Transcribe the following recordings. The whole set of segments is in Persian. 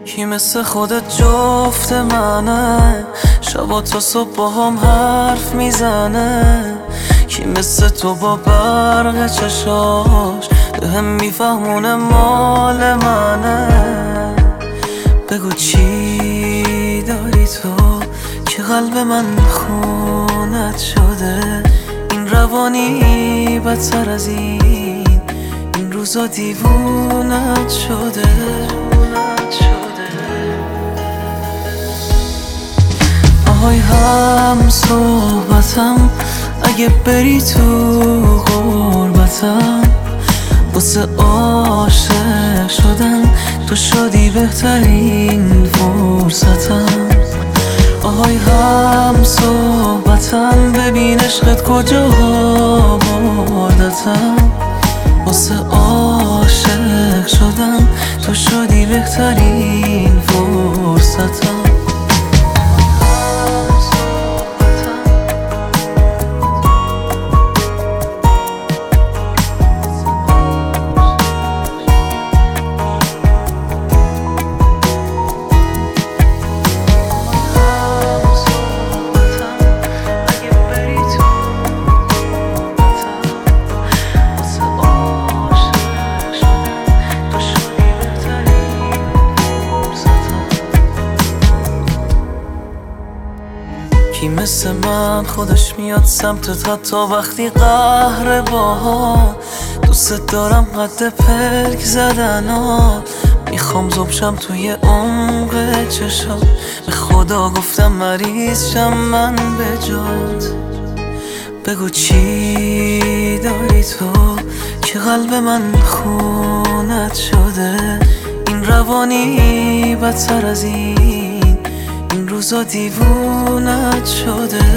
کی مثل خودت جفت منه، شبا تا صبح با هم حرف میزنه. کی مثل تو با برق چشاش به هم میفهمونه مال منه. بگو چی داری تو که قلب من خونت شده. این روانی بدتر از این روزا دیوونت شده. آهای هم صحبتم، اگه بری تو غربتم، واسه عاشق شدن تو شدی بهترین فرصتم. آهای هم صحبتم، ببین عشقت کجا بردتم. واسه عاشق شدن تو شدی بهترین فرصتم. کی مثل من خودش میاد سمتت حتی وقتی قهر باها. دوست دارم قد پلک زدنا، میخوام زبشم توی عمق چشات. به خدا گفتم مریض شم من به جات. بگو چی داری تو که قلب من خونت شده. این روانی بدتر از این روزا دیوونت شده.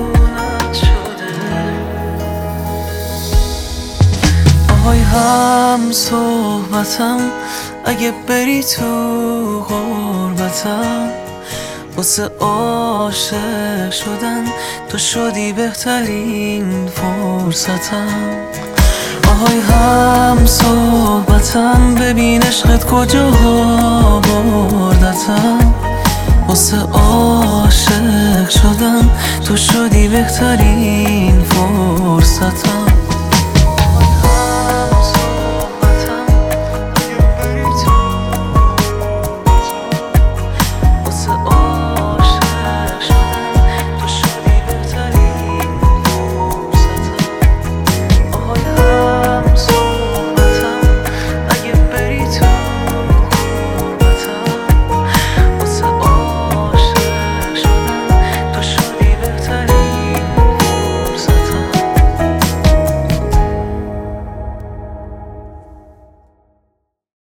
آهای هم صحبتم، اگه بری تو غربتم، واسه عاشق شدن تو شدی بهترین فرصتم. آهای هم صحبتم، ببین عشقت کجا بردتم. واسه عاشق شدن تو شدی بهترین فرصتم.